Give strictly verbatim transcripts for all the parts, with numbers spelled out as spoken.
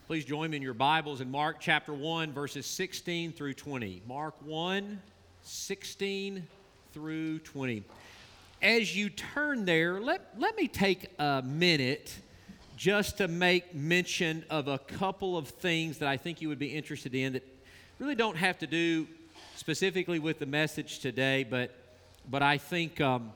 Please join me in your Bibles in Mark chapter one, verses sixteen through twenty. Mark one, sixteen through twenty. As you turn there, let, let me take a minute just to make mention of a couple of things that I think you would be interested in that really don't have to do specifically with the message today, but but I think um,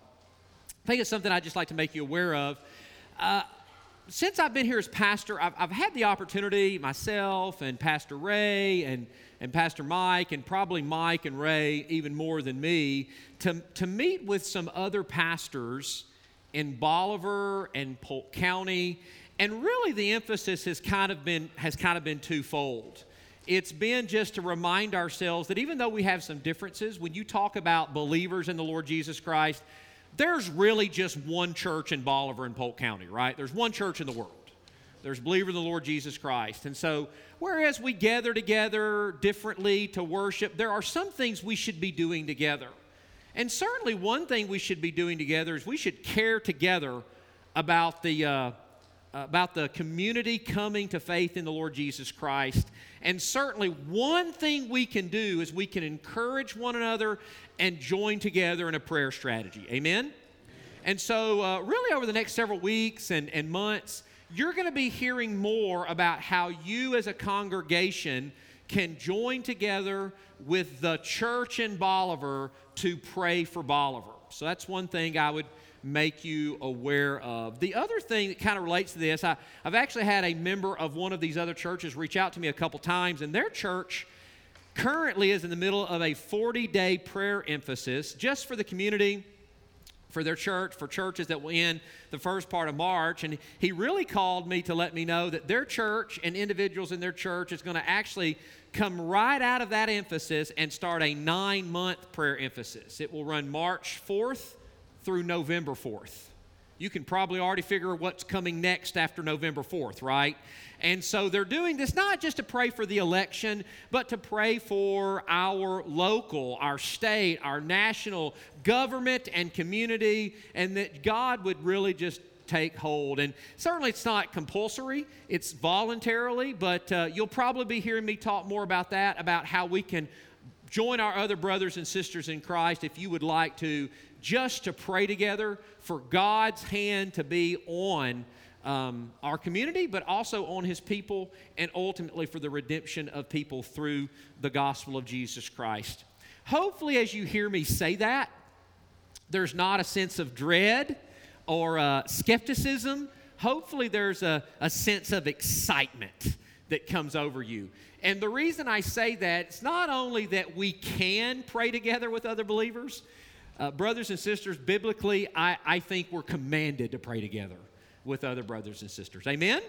I think it's something I'd just like to make you aware of. Uh, since I've been here as pastor, I've, I've had the opportunity, myself and Pastor Ray and, and Pastor Mike, and probably Mike and Ray even more than me, to, to meet with some other pastors in Bolivar and Polk County, and really the emphasis has kind of been has kind of been twofold. It's been just to remind ourselves that even though we have some differences, when you talk about believers in the Lord Jesus Christ, there's really just one church in Bolivar and Polk County, right? There's one church in the world. There's believers in the Lord Jesus Christ. And so, whereas we gather together differently to worship, there are some things we should be doing together. And certainly one thing we should be doing together is we should care together about the uh, about the community coming to faith in the Lord Jesus Christ. And certainly one thing we can do is we can encourage one another and join together in a prayer strategy. Amen? And so uh, really over the next several weeks and, and months, you're going to be hearing more about how you as a congregation can join together with the church in Bolivar to pray for Bolivar. So that's one thing I would make you aware of. The other thing that kind of relates to this, I, I've actually had a member of one of these other churches reach out to me a couple times, and their church currently is in the middle of a forty-day prayer emphasis just for the community, for their church, for churches that will end the first part of March. And he really called me to let me know that their church and individuals in their church is going to actually come right out of that emphasis and start a nine-month prayer emphasis. It will run March fourth through November fourth. You can probably already figure what's coming next after November fourth, right? And so they're doing this not just to pray for the election, but to pray for our local, our state, our national government and community, and that God would really just take hold. And certainly it's not compulsory, it's voluntarily, but uh, you'll probably be hearing me talk more about that, about how we can join our other brothers and sisters in Christ if you would like to, just to pray together for God's hand to be on um, our community, but also on His people, and ultimately for the redemption of people through the gospel of Jesus Christ. Hopefully, as you hear me say that, there's not a sense of dread or uh, skepticism. Hopefully, there's a, a sense of excitement that comes over you. And the reason I say that, it's not only that we can pray together with other believers. Uh, brothers and sisters, biblically, I, I think we're commanded to pray together with other brothers and sisters. Amen?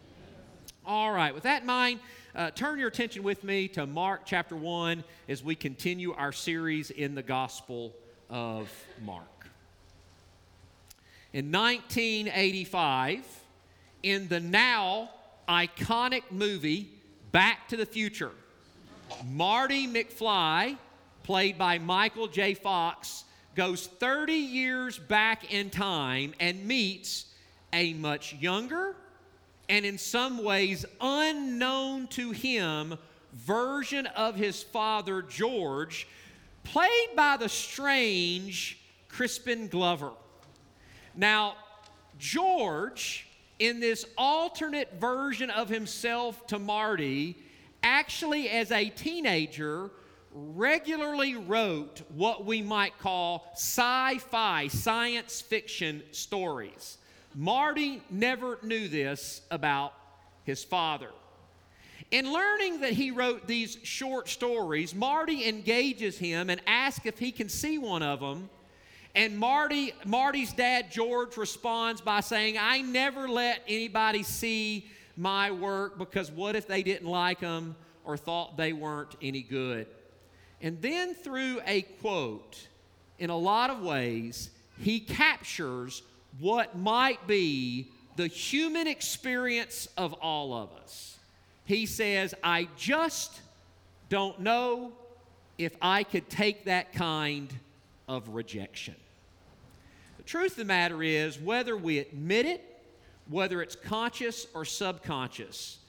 All right, with that in mind, uh, turn your attention with me to Mark chapter one as we continue our series in the Gospel of Mark. In nineteen eighty-five, in the now iconic movie Back to the Future, Marty McFly, played by Michael J. Fox, goes thirty years back in time and meets a much younger and in some ways unknown to him version of his father, George, played by the strange Crispin Glover. Now, George, in this alternate version of himself to Marty, actually as a teenager, regularly wrote what we might call sci-fi, science fiction stories. Marty never knew this about his father. In learning that he wrote these short stories, Marty engages him and asks if he can see one of them. And Marty, Marty's dad, George, responds by saying, "I never let anybody see my work because what if they didn't like them or thought they weren't any good?" And then through a quote, in a lot of ways, he captures what might be the human experience of all of us. He says, "I just don't know if I could take that kind of rejection." The truth of the matter is, whether we admit it, whether it's conscious or subconscious,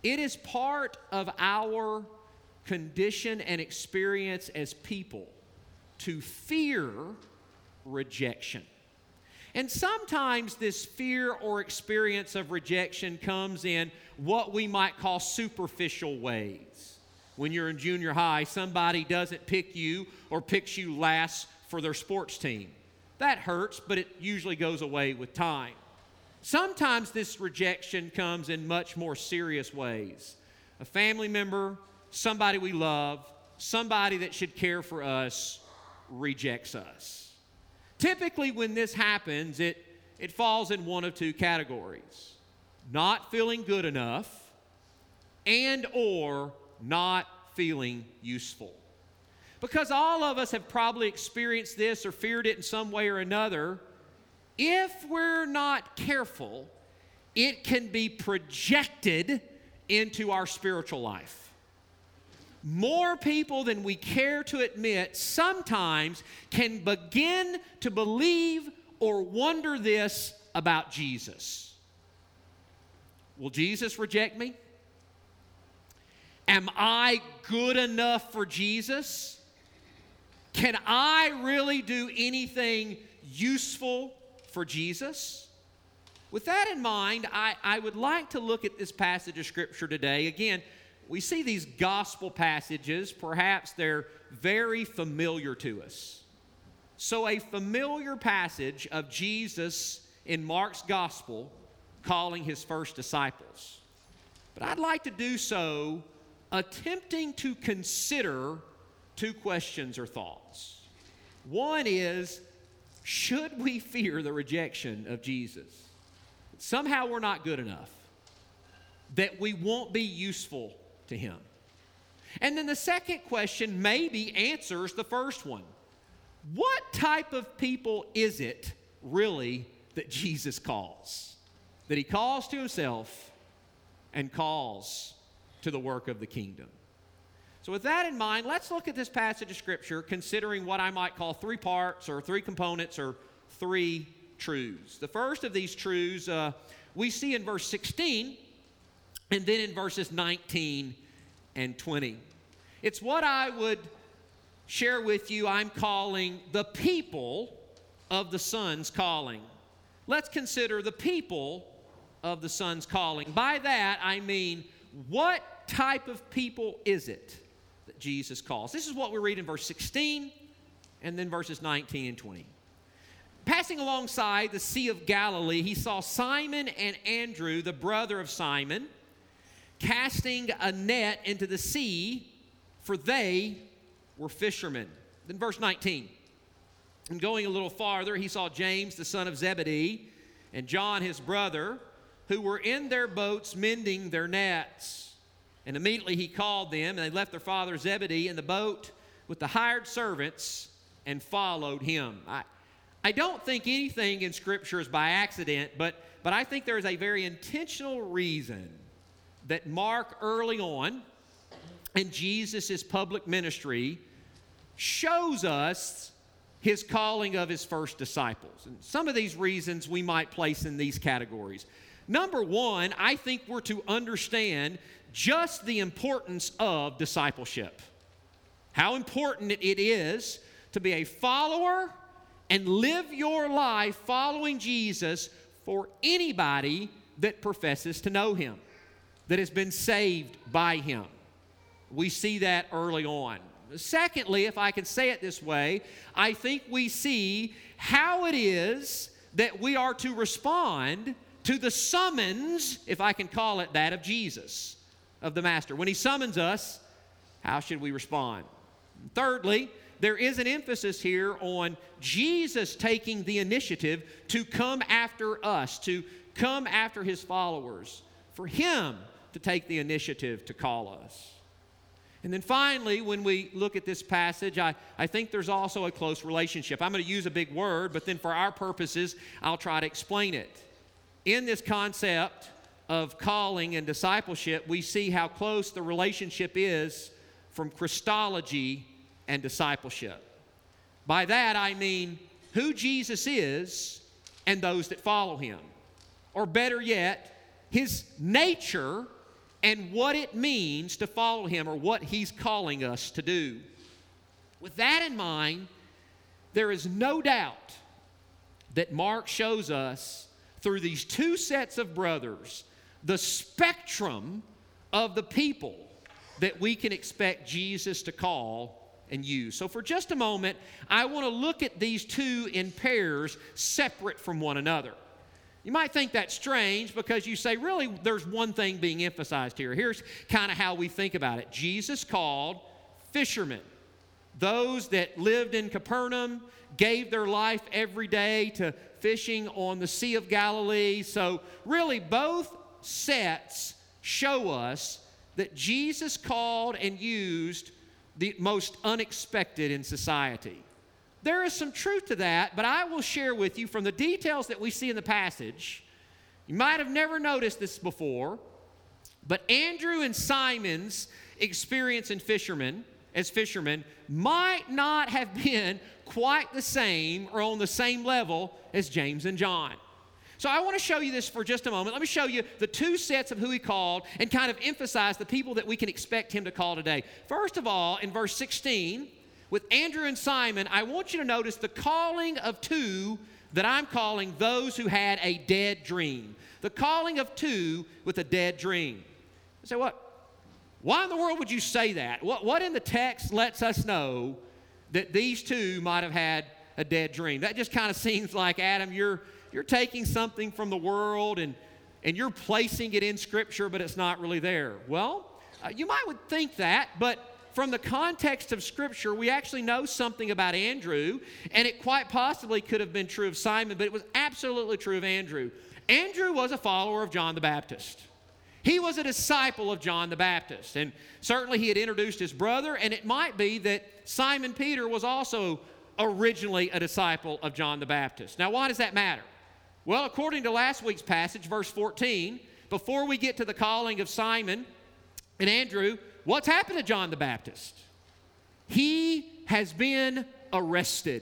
it is part of our condition and experience as people to fear rejection. And sometimes this fear or experience of rejection comes in what we might call superficial ways. When you're in junior high, somebody doesn't pick you or picks you last for their sports team. That hurts, but it usually goes away with time. Sometimes this rejection comes in much more serious ways. A family member, somebody we love, somebody that should care for us, rejects us. Typically, when this happens, it, it falls in one of two categories. Not feeling good enough and or not feeling useful. Because all of us have probably experienced this or feared it in some way or another. If we're not careful, it can be projected into our spiritual life. More people than we care to admit sometimes can begin to believe or wonder this about Jesus. Will Jesus reject me? Am I good enough for Jesus? Can I really do anything useful for Jesus? With that in mind, I, I would like to look at this passage of Scripture today. Again, we see these gospel passages. Perhaps they're very familiar to us. So a familiar passage of Jesus in Mark's gospel calling his first disciples. But I'd like to do so attempting to consider two questions or thoughts. One is, should we fear the rejection of Jesus? Somehow we're not good enough, that we won't be useful to him. And then the second question maybe answers the first one. What type of people is it really that Jesus calls? That he calls to himself and calls to the work of the kingdom. So with that in mind, let's look at this passage of Scripture considering what I might call three parts or three components or three truths. The first of these truths uh, we see in verse sixteen and then in verses nineteen and twenty. It's what I would share with you I'm calling the people of the Son's calling. Let's consider the people of the Son's calling. By that I mean, what type of people is it that Jesus calls? This is what we read in verse sixteen and then verses nineteen and twenty. Passing alongside the Sea of Galilee, he saw Simon and Andrew, the brother of Simon, casting a net into the sea, for they were fishermen. Then verse nineteen. And going a little farther, he saw James, the son of Zebedee, and John, his brother, who were in their boats mending their nets. And immediately he called them, and they left their father Zebedee in the boat with the hired servants and followed him. I, I don't think anything in Scripture is by accident, but, but I think there is a very intentional reason that Mark early on in Jesus' public ministry shows us his calling of his first disciples. And some of these reasons we might place in these categories. Number one, I think we're to understand just the importance of discipleship. How important it is to be a follower and live your life following Jesus for anybody that professes to know him, that has been saved by him. We see that early on. Secondly, if I can say it this way, I think we see how it is that we are to respond to the summons, if I can call it that, of Jesus, of the Master. When he summons us, how should we respond? Thirdly, there is an emphasis here on Jesus taking the initiative to come after us, to come after his followers, for him to take the initiative to call us. And then finally, when we look at this passage, I, I think there's also a close relationship. I'm going to use a big word, but then for our purposes, I'll try to explain it. In this concept of calling and discipleship, we see how close the relationship is from Christology and discipleship. By that, I mean who Jesus is and those that follow him. Or better yet, his nature and what it means to follow him, or what he's calling us to do. With that in mind, there is no doubt that Mark shows us through these two sets of brothers the spectrum of the people that we can expect Jesus to call and use. So for just a moment, I want to look at these two in pairs separate from one another. You might think that's strange because you say, really, there's one thing being emphasized here. Here's kind of how we think about it. Jesus called fishermen, those that lived in Capernaum, gave their life every day to fishing on the Sea of Galilee. So really, both sets show us that Jesus called and used the most unexpected in society. There is some truth to that, but I will share with you from the details that we see in the passage. You might have never noticed this before, but Andrew and Simon's experience in fishermen, as fishermen might not have been quite the same or on the same level as James and John. So I want to show you this for just a moment. Let me show you the two sets of who he called and kind of emphasize the people that we can expect him to call today. First of all, in verse sixteen, with Andrew and Simon, I want you to notice the calling of two that I'm calling those who had a dead dream. The calling of two with a dead dream. You say, what? Why in the world would you say that? What, what in the text lets us know that these two might have had a dead dream? That just kind of seems like, Adam, you're you're taking something from the world and, and you're placing it in Scripture, but it's not really there. Well, uh, you might would think that, but from the context of Scripture, we actually know something about Andrew, and it quite possibly could have been true of Simon, but it was absolutely true of Andrew. Andrew was a follower of John the Baptist. He was a disciple of John the Baptist, and certainly he had introduced his brother, and it might be that Simon Peter was also originally a disciple of John the Baptist. Now, why does that matter? Well, according to last week's passage, verse fourteen, before we get to the calling of Simon and Andrew, what's happened to John the Baptist? He has been arrested.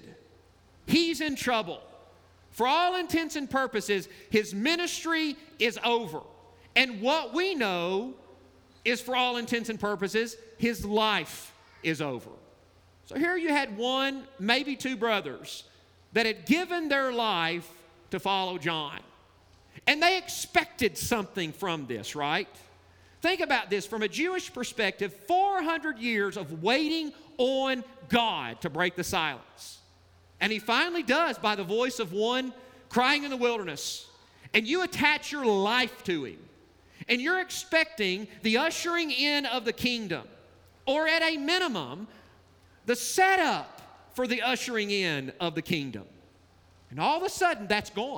He's in trouble. For all intents and purposes, his ministry is over. And what we know is, for all intents and purposes, his life is over. So here you had one, maybe two brothers that had given their life to follow John. And they expected something from this, right? Think about this from a Jewish perspective, four hundred years of waiting on God to break the silence. And he finally does by the voice of one crying in the wilderness. And you attach your life to him. And you're expecting the ushering in of the kingdom, or at a minimum, the setup for the ushering in of the kingdom. And all of a sudden, that's gone.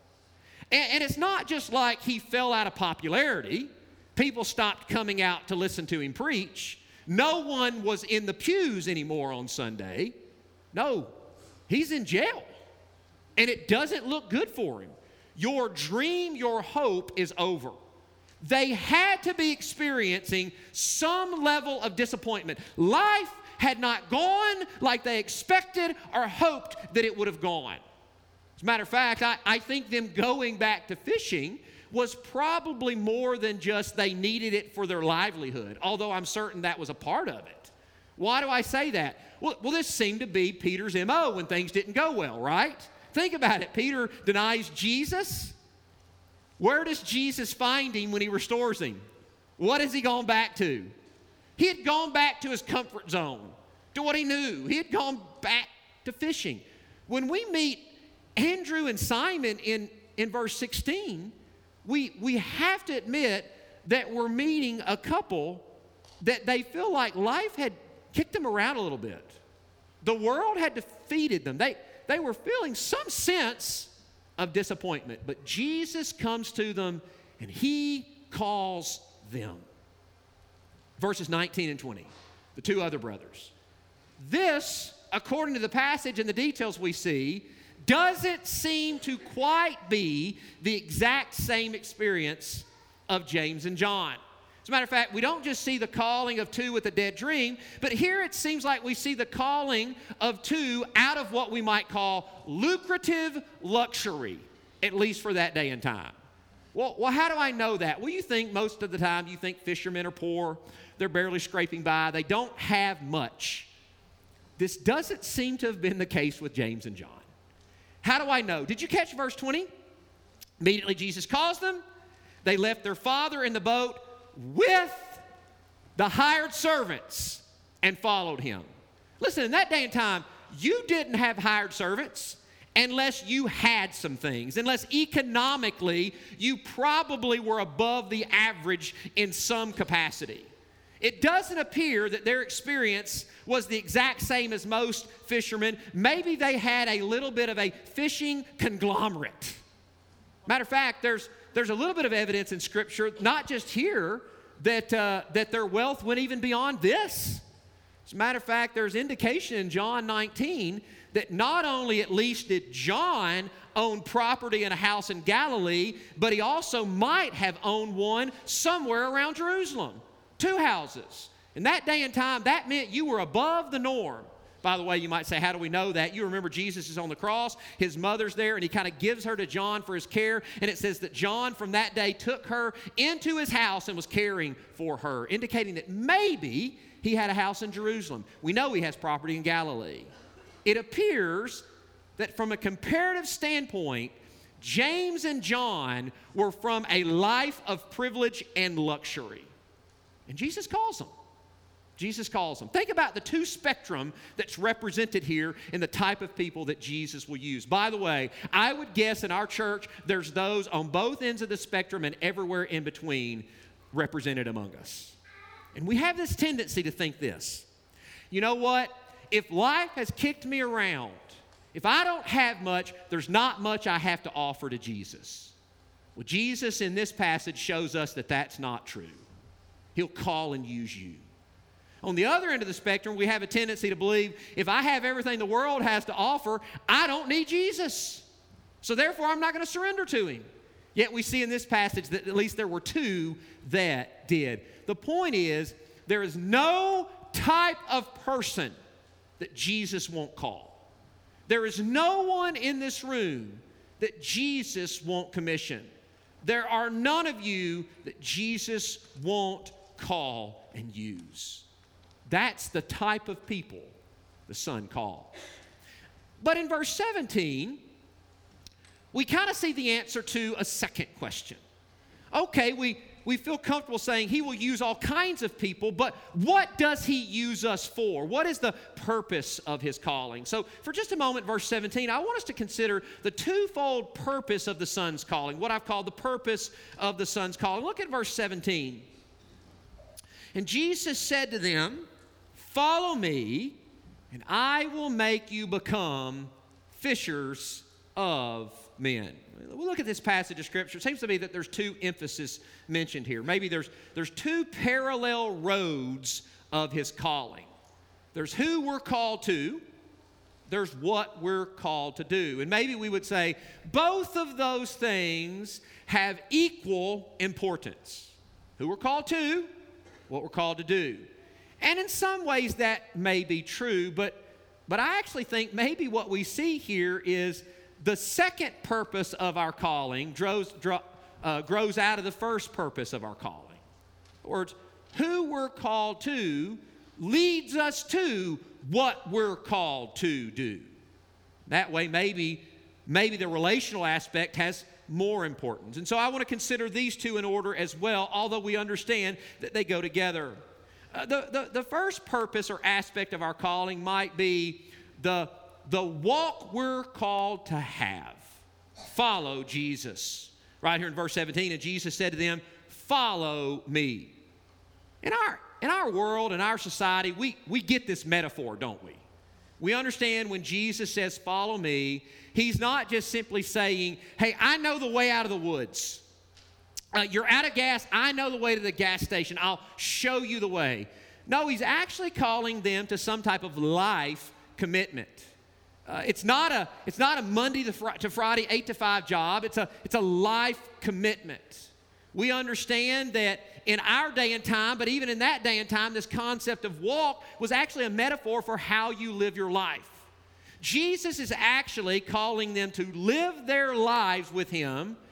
And, and it's not just like he fell out of popularity. People stopped coming out to listen to him preach. No one was in the pews anymore on Sunday. No, he's in jail. And it doesn't look good for him. Your dream, your hope is over. They had to be experiencing some level of disappointment. Life had not gone like they expected or hoped that it would have gone. As a matter of fact, I, I think them going back to fishing was probably more than just they needed it for their livelihood, although I'm certain that was a part of it. Why do I say that? Well, well, this seemed to be Peter's M O when things didn't go well, right? Think about it. Peter denies Jesus. Where does Jesus find him when he restores him? What has he gone back to? He had gone back to his comfort zone, to what he knew. He had gone back to fishing. When we meet Andrew and Simon in, in verse sixteen, we, we have to admit that we're meeting a couple that they feel like life had kicked them around a little bit. The world had defeated them. They, they were feeling some sense of disappointment, but Jesus comes to them and he calls them. Verses nineteen and twenty, the two other brothers. This, according to the passage and the details we see, doesn't seem to quite be the exact same experience of James and John. As a matter of fact, we don't just see the calling of two with a dead dream, but here it seems like we see the calling of two out of what we might call lucrative luxury, at least for that day and time. Well, well, how do I know that? Well, you think most of the time, you think fishermen are poor. They're barely scraping by. They don't have much. This doesn't seem to have been the case with James and John. How do I know? Did you catch verse twenty? Immediately Jesus calls them. They left their father in the boat with the hired servants and followed him. Listen, in that day and time, you didn't have hired servants unless you had some things, unless economically you probably were above the average in some capacity. It doesn't appear that their experience was the exact same as most fishermen. Maybe they had a little bit of a fishing conglomerate. Matter of fact, there's, there's a little bit of evidence in Scripture, not just here, that, uh, that their wealth went even beyond this. As a matter of fact, there's indication in John nineteen that not only at least did John own property in a house in Galilee, but he also might have owned one somewhere around Jerusalem. Two houses. In that day and time, that meant you were above the norm. By the way, you might say, how do we know that? You remember Jesus is on the cross, his mother's there, and he kind of gives her to John for his care. And it says that John from that day took her into his house and was caring for her, indicating that maybe he had a house in Jerusalem. We know he has property in Galilee. It appears that from a comparative standpoint, James and John were from a life of privilege and luxury. And Jesus calls them. Jesus calls them. Think about the two spectrum that's represented here in the type of people that Jesus will use. By the way, I would guess in our church, there's those on both ends of the spectrum and everywhere in between represented among us. And we have this tendency to think this. You know what? If life has kicked me around, if I don't have much, there's not much I have to offer to Jesus. Well, Jesus in this passage shows us that that's not true. He'll call and use you. On the other end of the spectrum, we have a tendency to believe if I have everything the world has to offer, I don't need Jesus. So therefore, I'm not going to surrender to him. Yet we see in this passage that at least there were two that did. The point is, there is no type of person that Jesus won't call. There is no one in this room that Jesus won't commission. There are none of you that Jesus won't call and use. That's the type of people the Son called. But in verse seventeen, we kind of see the answer to a second question. Okay, we, we feel comfortable saying he will use all kinds of people, but what does he use us for? What is the purpose of his calling? So for just a moment, verse seventeen, I want us to consider the twofold purpose of the Son's calling, what I've called the purpose of the Son's calling. Look at verse seventeen. And Jesus said to them, "Follow me, and I will make you become fishers of men." We'll look at this passage of Scripture. It seems to me that there's two emphases mentioned here. Maybe there's, there's two parallel roads of his calling. There's who we're called to. There's what we're called to do. And maybe we would say both of those things have equal importance. Who we're called to, what we're called to do. And in some ways that may be true, but, but I actually think maybe what we see here is the second purpose of our calling grows, uh, grows out of the first purpose of our calling. In other words, who we're called to leads us to what we're called to do. That way, maybe, maybe the relational aspect has more importance. And so I want to consider these two in order as well, although we understand that they go together. Uh, the, the, the first purpose or aspect of our calling might be the, the walk we're called to have. Follow Jesus. Right here in verse seventeen, and Jesus said to them, "Follow me." In our, in our world, in our society, we, we get this metaphor, don't we? We understand when Jesus says, "Follow me," he's not just simply saying, "Hey, I know the way out of the woods. Uh, you're out of gas. I know the way to the gas station. I'll show you the way." No, he's actually calling them to some type of life commitment. Uh, it's not a it's not a Monday to, fr- to Friday eight to five job. It's a it's a life commitment. We understand that in our day and time, but even in that day and time, this concept of walk was actually a metaphor for how you live your life. Jesus is actually calling them to live their lives with him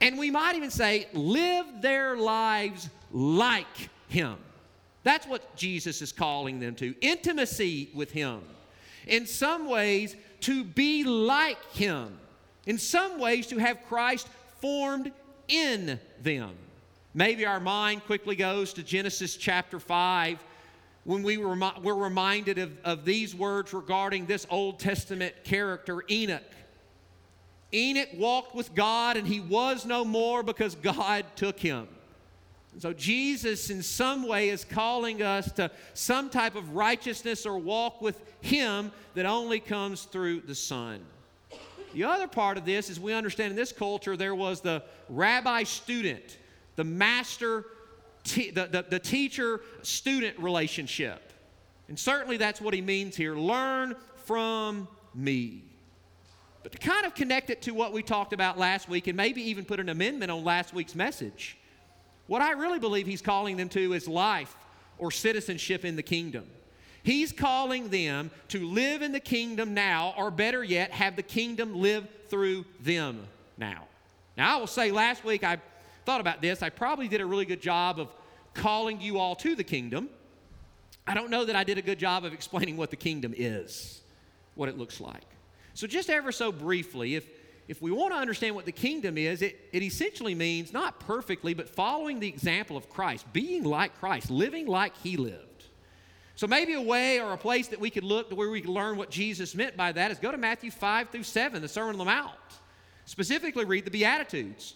And we might even say, live their lives like him. That's what Jesus is calling them to. Intimacy with him. In some ways, to be like him. In some ways, to have Christ formed in them. Maybe our mind quickly goes to Genesis chapter five, when we were, we're reminded of, of these words regarding this Old Testament character, Enoch. Enoch walked with God, and he was no more because God took him. And so Jesus, in some way, is calling us to some type of righteousness or walk with him that only comes through the Son. The other part of this is we understand in this culture there was the rabbi-student, the master, te- the, the, the teacher-student relationship. And certainly that's what he means here. Learn from me. But to kind of connect it to what we talked about last week and maybe even put an amendment on last week's message, what I really believe he's calling them to is life or citizenship in the kingdom. He's calling them to live in the kingdom now, or better yet, have the kingdom live through them now. Now, I will say last week I thought about this. I probably did a really good job of calling you all to the kingdom. I don't know that I did a good job of explaining what the kingdom is, what it looks like. So just ever so briefly, if, if we want to understand what the kingdom is, it, it essentially means not perfectly, but following the example of Christ, being like Christ, living like he lived. So maybe a way or a place that we could look to where we could learn what Jesus meant by that is go to Matthew five through seven, the Sermon on the Mount. Specifically read the Beatitudes.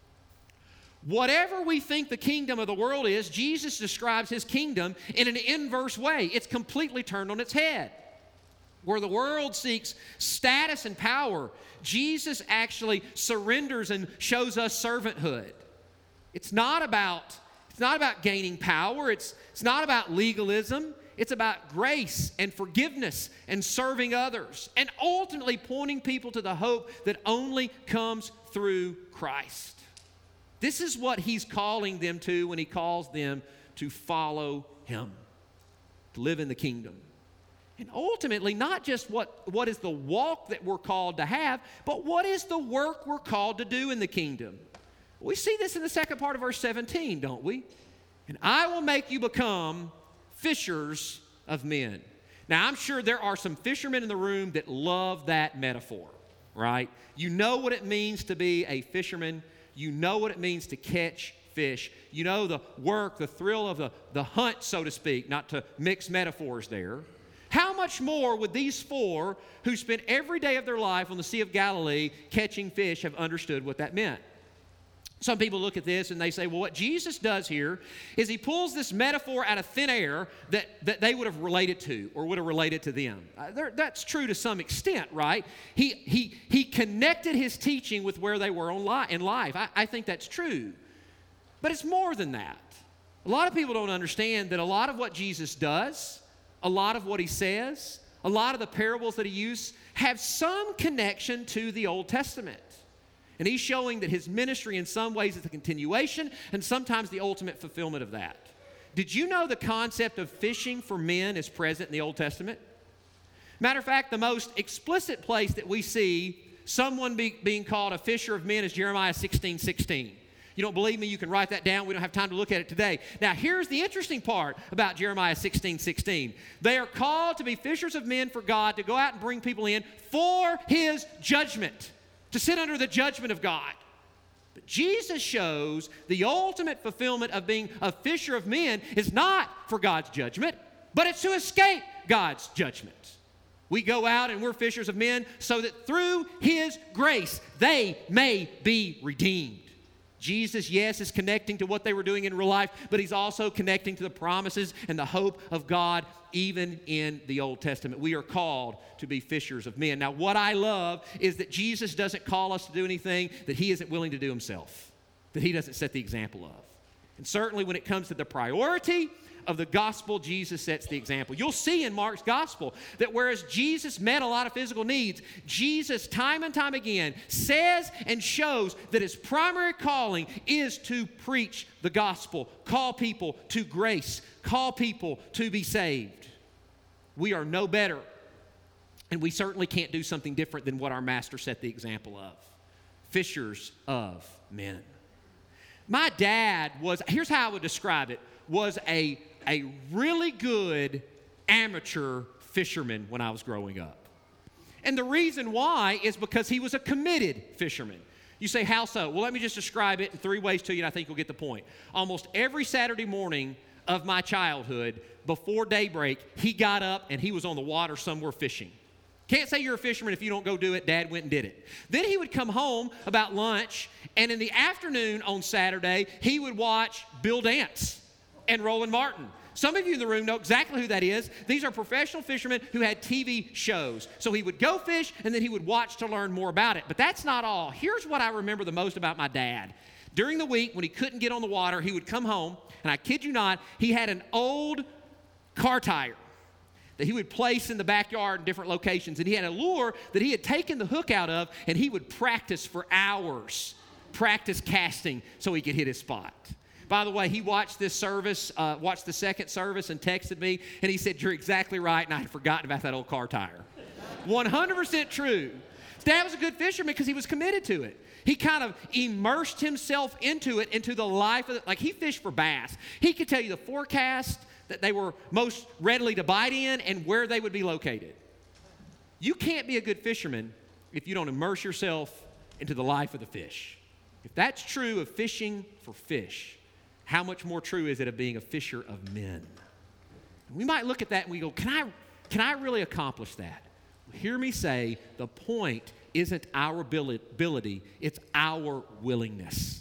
Whatever we think the kingdom of the world is, Jesus describes his kingdom in an inverse way. It's completely turned on its head. Where the world seeks status and power, Jesus actually surrenders and shows us servanthood. It's not about, it's not about gaining power. It's, it's not about legalism. It's about grace and forgiveness and serving others and ultimately pointing people to the hope that only comes through Christ. This is what he's calling them to when he calls them to follow him, to live in the kingdom. And ultimately, not just what, what is the walk that we're called to have, but what is the work we're called to do in the kingdom. We see this in the second part of verse seventeen, don't we? And I will make you become fishers of men. Now, I'm sure there are some fishermen in the room that love that metaphor, right? You know what it means to be a fisherman. You know what it means to catch fish. You know the work, the thrill of the, the hunt, so to speak, not to mix metaphors there. How much more would these four who spent every day of their life on the Sea of Galilee catching fish have understood what that meant? Some people look at this and they say, well, what Jesus does here is he pulls this metaphor out of thin air that, that they would have related to or would have related to them. Uh, that's true to some extent, right? He, he, he connected his teaching with where they were on li- in life. I, I think that's true. But it's more than that. A lot of people don't understand that a lot of what Jesus does, a lot of what he says, a lot of the parables that he uses have some connection to the Old Testament. And he's showing that his ministry in some ways is a continuation and sometimes the ultimate fulfillment of that. Did you know the concept of fishing for men is present in the Old Testament? Matter of fact, the most explicit place that we see someone be, being called a fisher of men is Jeremiah sixteen sixteen. You don't believe me? You can write that down. We don't have time to look at it today. Now, here's the interesting part about Jeremiah sixteen sixteen. They are called to be fishers of men for God, to go out and bring people in for his judgment, to sit under the judgment of God. But Jesus shows the ultimate fulfillment of being a fisher of men is not for God's judgment, but it's to escape God's judgment. We go out and we're fishers of men so that through his grace they may be redeemed. Jesus, yes, is connecting to what they were doing in real life, but he's also connecting to the promises and the hope of God even in the Old Testament. We are called to be fishers of men. Now, what I love is that Jesus doesn't call us to do anything that he isn't willing to do himself, that he doesn't set the example of. And certainly when it comes to the priority of the gospel, Jesus sets the example. You'll see in Mark's gospel that whereas Jesus met a lot of physical needs, Jesus time and time again says and shows that his primary calling is to preach the gospel, call people to grace, call people to be saved. We are no better, and we certainly can't do something different than what our master set the example of. fishers of men. My dad was, here's how I would describe it, was a, a really good amateur fisherman when I was growing up. And the reason why is because he was a committed fisherman. You say, how so? Well, let me just describe it in three ways to you, and I think you'll get the point. Almost every Saturday morning of my childhood, before daybreak, he got up and he was on the water somewhere fishing. Can't say you're a fisherman if you don't go do it. Dad went and did it. Then he would come home about lunch, and in the afternoon on Saturday, he would watch Bill Dance and Roland Martin. Some of you in the room know exactly who that is. These are professional fishermen who had T V shows. So he would go fish, and then he would watch to learn more about it. But that's not all. Here's what I remember the most about my dad. During the week, when he couldn't get on the water, he would come home, and I kid you not, he had an old car tire that he would place in the backyard in different locations. And he had a lure that he had taken the hook out of, and he would practice for hours, practice casting so he could hit his spot. By the way, he watched this service, uh, watched the second service and texted me, and he said, you're exactly right, and I had forgotten about that old car tire. one hundred percent true. Dad was a good fisherman because he was committed to it. He kind of immersed himself into it, into the life of it. Like, he fished for bass. He could tell you the forecast that they were most readily to bite in and where they would be located. You can't be a good fisherman if you don't immerse yourself into the life of the fish. If that's true of fishing for fish, how much more true is it of being a fisher of men? We might look at that and we go, can I, can I really accomplish that? Hear me say, the point isn't our ability, it's our willingness.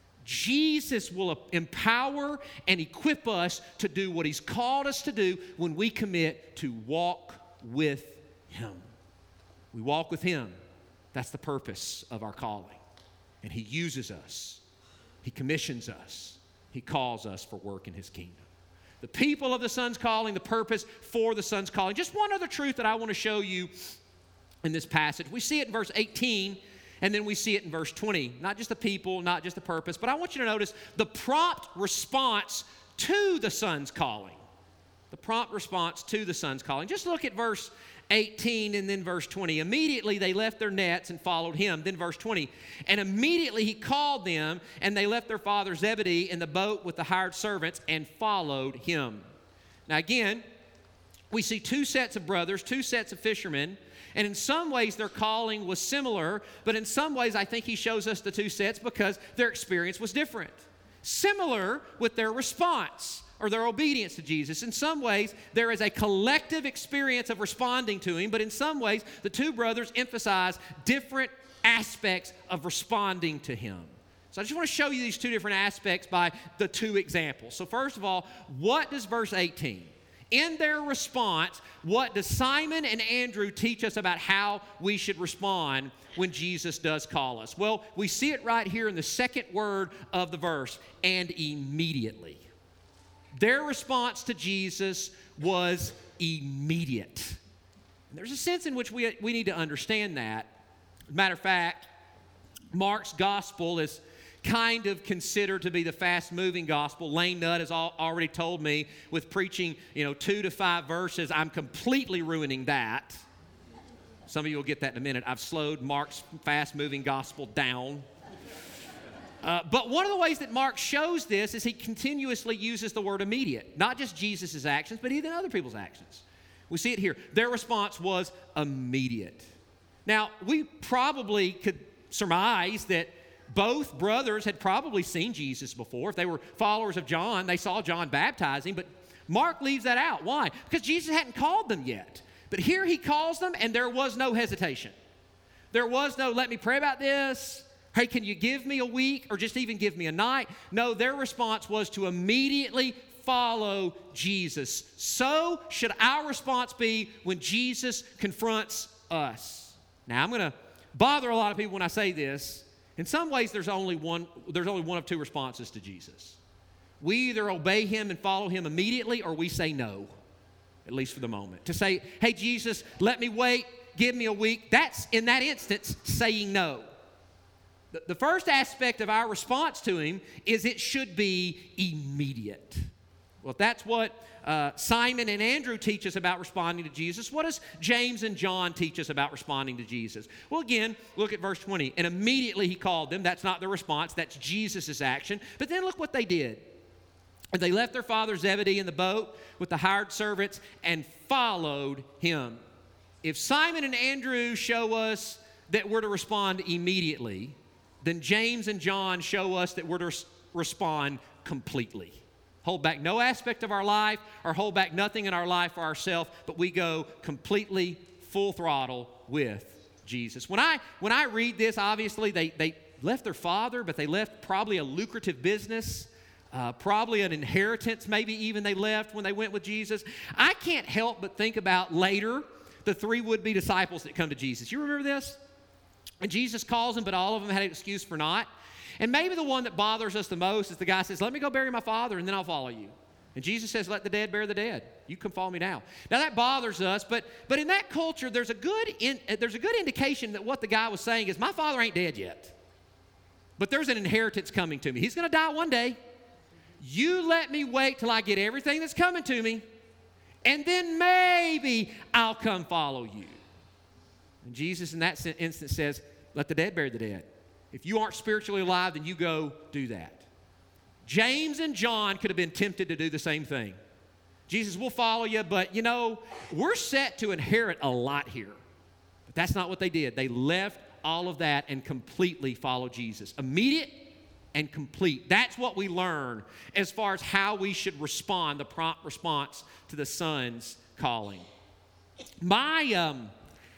Jesus will empower and equip us to do what he's called us to do when we commit to walk with him. We walk with him. That's the purpose of our calling. And he uses us. He commissions us. He calls us for work in his kingdom. The people of the Son's calling, the purpose for the Son's calling. Just one other truth that I want to show you in this passage. We see it in verse eighteen, and then we see it in verse twenty. Not just the people, not just the purpose, but I want you to notice the prompt response to the Son's calling. The prompt response to the Son's calling. Just look at verse eighteen and then verse twenty. Immediately they left their nets and followed him. Then verse twenty. And immediately he called them, and they left their father Zebedee in the boat with the hired servants and followed him. Now again, we see two sets of brothers, two sets of fishermen, and in some ways their calling was similar, but in some ways I think he shows us the two sets because their experience was different. Similar with their response or their obedience to Jesus. In some ways, there is a collective experience of responding to him, but in some ways, the two brothers emphasize different aspects of responding to him. So I just want to show you these two different aspects by the two examples. So first of all, what does verse eighteen? In their response, what does Simon and Andrew teach us about how we should respond when Jesus does call us? Well, we see it right here in the second word of the verse, and immediately. Their response to Jesus was immediate. And there's a sense in which we, we need to understand that. As a matter of fact, Mark's gospel is kind of considered to be the fast-moving gospel. Lane Nutt has all, already told me with preaching, you know, two to five verses, I'm completely ruining that. Some of you will get that in a minute. I've slowed Mark's fast-moving gospel down. Uh, but one of the ways that Mark shows this is he continuously uses the word immediate. Not just Jesus' actions, but even other people's actions. We see it here. Their response was immediate. Now, we probably could surmise that both brothers had probably seen Jesus before. If they were followers of John, they saw John baptizing, but Mark leaves that out. Why? Because Jesus hadn't called them yet. But here he calls them, and there was no hesitation. There was no, let me pray about this. Hey, can you give me a week or just even give me a night? No, their response was to immediately follow Jesus. So should our response be when Jesus confronts us. Now, I'm going to bother a lot of people when I say this. In some ways, there's only one, there's only one of two responses to Jesus. We either obey him and follow him immediately, or we say no, at least for the moment. To say, hey, Jesus, let me wait, give me a week, that's, in that instance, saying no. The, the first aspect of our response to him is it should be immediate. Well, if that's what uh, Simon and Andrew teach us about responding to Jesus, what does James and John teach us about responding to Jesus? Well, again, look at verse twenty. And immediately he called them. That's not their response. That's Jesus' action. But then look what they did. And they left their father Zebedee in the boat with the hired servants and followed him. If Simon and Andrew show us that we're to respond immediately, then James and John show us that we're to res- respond completely. Hold back no aspect of our life or hold back nothing in our life for ourselves, but we go completely full throttle with Jesus. When I when I read this, obviously they, they left their father, but they left probably a lucrative business, uh, probably an inheritance, maybe even they left when they went with Jesus. I can't help but think about later the three would-be disciples that come to Jesus. You remember this? And Jesus calls them, but all of them had an excuse for not. And maybe the one that bothers us the most is the guy says, let me go bury my father and then I'll follow you. And Jesus says, let the dead bury the dead. You can follow me now. Now that bothers us, but but in that culture, there's a good in, there's a good indication that what the guy was saying is, my father ain't dead yet. But there's an inheritance coming to me. He's going to die one day. You let me wait till I get everything that's coming to me, and then maybe I'll come follow you. And Jesus in that instance says, let the dead bury the dead. If you aren't spiritually alive, then you go do that. James and John could have been tempted to do the same thing. Jesus, we'll follow you, but you know, we're set to inherit a lot here. But that's not what they did. They left all of that and completely followed Jesus. Immediate and complete. That's what we learn as far as how we should respond, the prompt response to the Son's calling. My... um.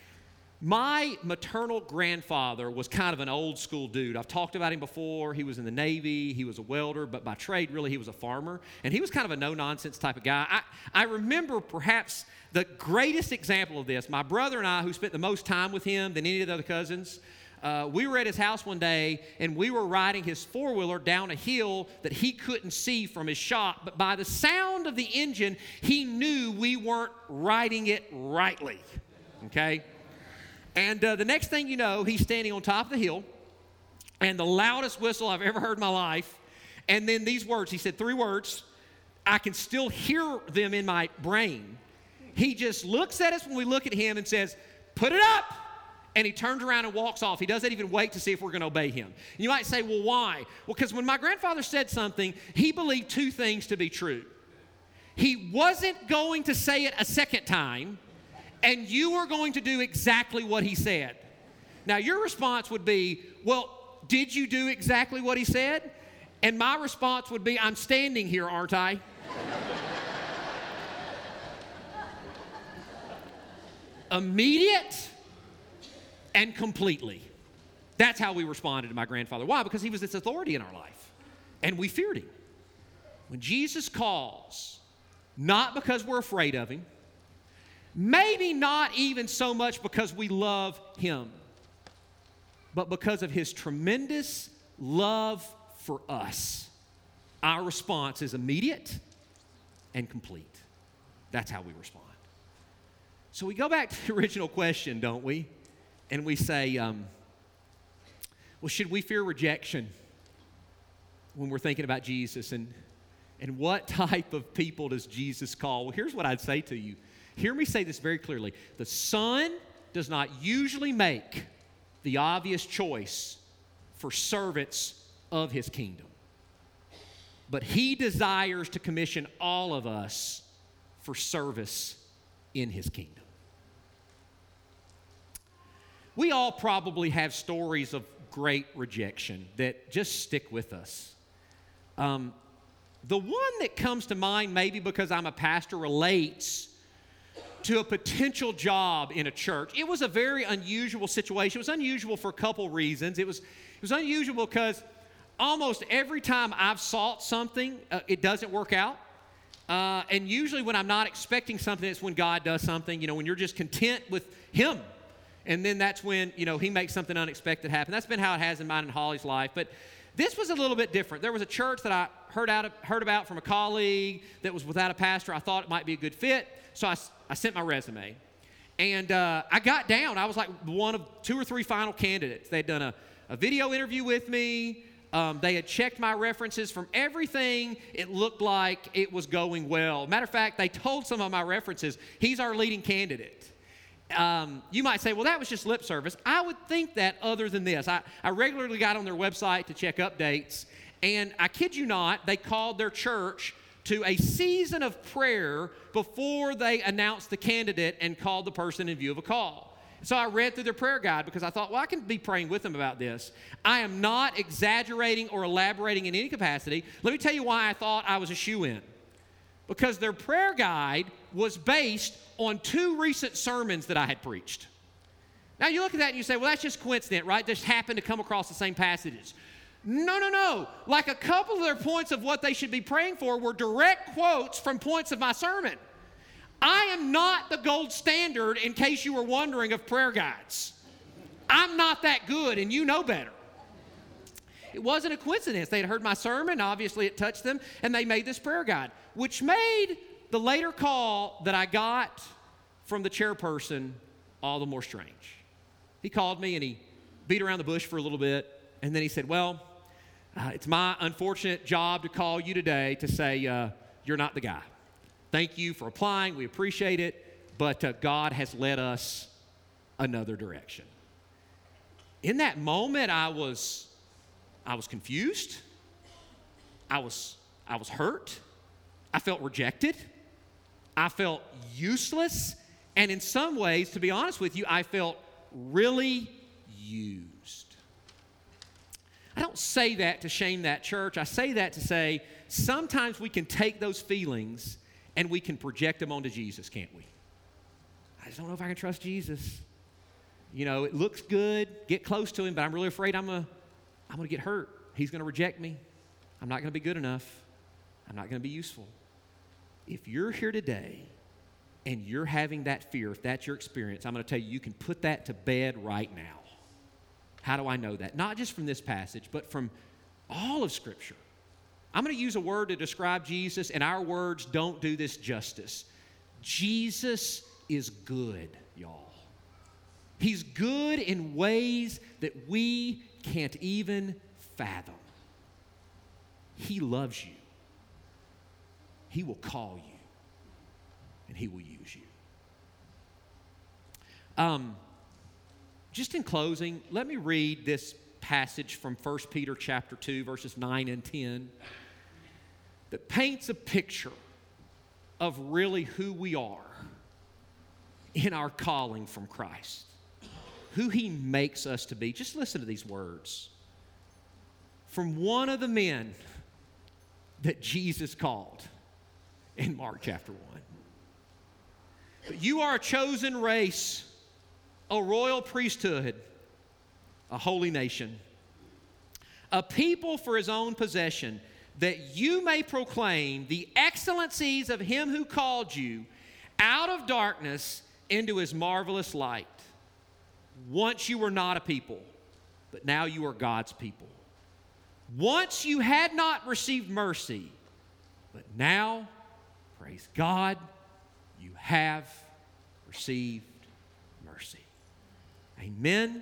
My maternal grandfather was kind of an old school dude. I've talked about him before. He was in the Navy. He was a welder, but by trade, really, he was a farmer. And he was kind of a no-nonsense type of guy. I, I remember perhaps the greatest example of this. My brother and I, who spent the most time with him than any of the other cousins, uh, we were at his house one day, and we were riding his four-wheeler down a hill that he couldn't see from his shop. But by the sound of the engine, he knew we weren't riding it rightly, okay? And uh, the next thing you know, he's standing on top of the hill, and the loudest whistle I've ever heard in my life, and then these words, he said three words, I can still hear them in my brain. He just looks at us when we look at him and says, put it up, and he turns around and walks off. He doesn't even wait to see if we're going to obey him. And you might say, well, why? Well, because when my grandfather said something, he believed two things to be true. He wasn't going to say it a second time, and you are going to do exactly what he said. Now, your response would be, well, did you do exactly what he said? And my response would be, I'm standing here, aren't I? Immediate and completely. That's how we responded to my grandfather. Why? Because he was this authority in our life, and we feared him. When Jesus calls, not because we're afraid of him, maybe not even so much because we love him, but because of his tremendous love for us. Our response is immediate and complete. That's how we respond. So we go back to the original question, don't we? And we say, um, well, should we fear rejection when we're thinking about Jesus? And, and what type of people does Jesus call? Well, here's what I'd say to you. Hear me say this very clearly. The Son does not usually make the obvious choice for servants of his kingdom. But he desires to commission all of us for service in his kingdom. We all probably have stories of great rejection that just stick with us. Um, the one that comes to mind, maybe because I'm a pastor, relates to a potential job in a church. It was a very unusual situation. It was unusual for a couple reasons. It was, it was unusual because almost every time I've sought something, uh, it doesn't work out. Uh, and usually when I'm not expecting something, it's when God does something, you know, when you're just content with him. And then that's when, you know, he makes something unexpected happen. That's been how it has in mine and Holly's life. But this was a little bit different. There was a church that I heard, out of, heard about from a colleague that was without a pastor. I thought it might be a good fit. So I, I sent my resume. And uh, I got down. I was like one of two or three final candidates. They'd done a, a video interview with me. Um, they had checked my references. From everything, it looked like it was going well. Matter of fact, they told some of my references, he's our leading candidate. Um, you might say, well, that was just lip service. I would think that other than this. I, I regularly got on their website to check updates, and I kid you not, they called their church to a season of prayer before they announced the candidate and called the person in view of a call. So I read through their prayer guide because I thought, well, I can be praying with them about this. I am not exaggerating or elaborating in any capacity. Let me tell you why I thought I was a shoo-in. Because their prayer guide was based on two recent sermons that I had preached. Now you look at that and you say, well, that's just coincident, right? Just happened to come across the same passages. No, no, no. Like a couple of their points of what they should be praying for were direct quotes from points of my sermon. I am not the gold standard, in case you were wondering, of prayer guides. I'm not that good, and you know better. It wasn't a coincidence. They had heard my sermon. Obviously, it touched them, and they made this prayer guide, which made the later call that I got from the chairperson all the more strange. He called me, and he beat around the bush for a little bit, and then he said, well, uh, it's my unfortunate job to call you today to say uh, you're not the guy. Thank you for applying. We appreciate it, but uh, God has led us another direction. In that moment, I was, I was confused. I was, I was hurt. I felt rejected. I felt useless. And in some ways, to be honest with you, I felt really used. I don't say that to shame that church. I say that to say sometimes we can take those feelings and we can project them onto Jesus, can't we? I just don't know if I can trust Jesus. You know, it looks good, get close to him, but I'm really afraid I'm going I'm to get hurt. He's going to reject me. I'm not going to be good enough. I'm not going to be useful. If you're here today and you're having that fear, if that's your experience, I'm going to tell you, you can put that to bed right now. How do I know that? Not just from this passage, but from all of Scripture. I'm going to use a word to describe Jesus, and our words don't do this justice. Jesus is good, y'all. He's good in ways that we can't even fathom. He loves you. He will call you, and he will use you. Um, just in closing, let me read this passage from First Peter chapter two, verses nine and ten, that paints a picture of really who we are in our calling from Christ, who he makes us to be. Just listen to these words from one of the men that Jesus called in Mark chapter one. But you are a chosen race, a royal priesthood, a holy nation, a people for his own possession, that you may proclaim the excellencies of him who called you out of darkness into his marvelous light. Once you were not a people, but now you are God's people. Once you had not received mercy, but now, praise God, you have received mercy. Amen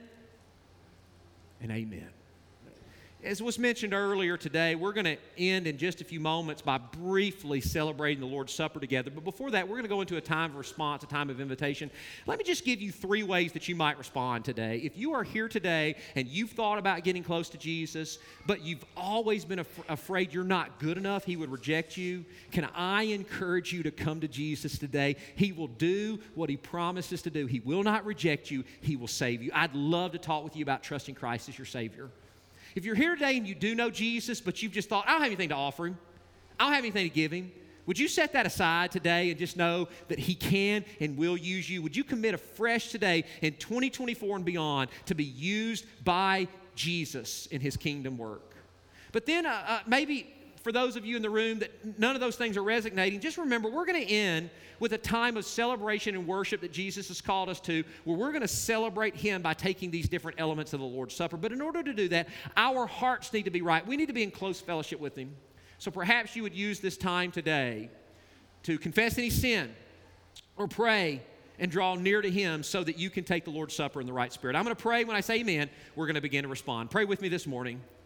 and amen. As was mentioned earlier today, we're going to end in just a few moments by briefly celebrating the Lord's Supper together. But before that, we're going to go into a time of response, a time of invitation. Let me just give you three ways that you might respond today. If you are here today and you've thought about getting close to Jesus, but you've always been af- afraid you're not good enough, he would reject you, can I encourage you to come to Jesus today? He will do what he promises to do. He will not reject you. He will save you. I'd love to talk with you about trusting Christ as your Savior. If you're here today and you do know Jesus, but you've just thought, I don't have anything to offer him, I don't have anything to give him, would you set that aside today and just know that he can and will use you? Would you commit afresh today in twenty twenty-four and beyond to be used by Jesus in his kingdom work? But then uh, uh, maybe for those of you in the room that none of those things are resonating, just remember we're going to end with a time of celebration and worship that Jesus has called us to, where we're going to celebrate him by taking these different elements of the Lord's Supper. But in order to do that, our hearts need to be right. We need to be in close fellowship with him. So perhaps you would use this time today to confess any sin or pray and draw near to him so that you can take the Lord's Supper in the right spirit. I'm going to pray. When I say amen, we're going to begin to respond. Pray with me this morning.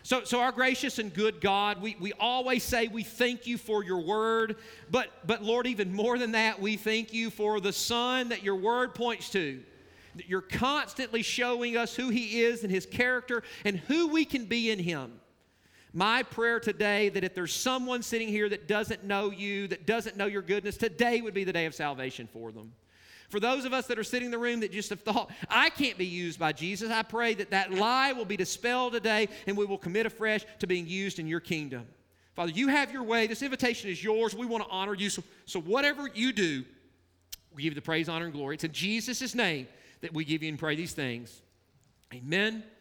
So, so our gracious and good God, we, we always say we thank you for your word, but, but Lord, even more than that, we thank you for the Son that your word points to. That you're constantly showing us who he is and his character and who we can be in him. My prayer today that if there's someone sitting here that doesn't know you, that doesn't know your goodness, today would be the day of salvation for them. For those of us that are sitting in the room that just have thought, I can't be used by Jesus, I pray that that lie will be dispelled today and we will commit afresh to being used in your kingdom. Father, you have your way. This invitation is yours. We want to honor you. So, so whatever you do, we give you the praise, honor, and glory. It's in Jesus' name that we give you and pray these things. Amen.